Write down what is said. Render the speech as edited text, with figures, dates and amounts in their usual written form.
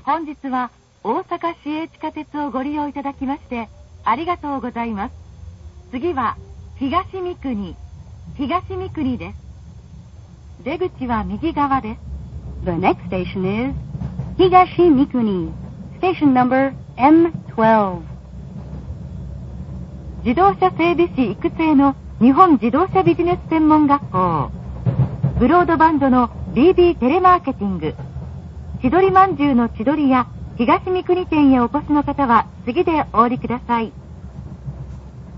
本日は大阪市営地下鉄をご利用いただきましてありがとうございます。次は東三国です。出口は右側です。 The next station is 東三国 Station number M12。 自動車整備士育成の日本自動車ビジネス専門学校、ブロードバンドの BB テレマーケティング、千鳥まんじゅうの千鳥や東三国店へお越しの方は次でお降りください。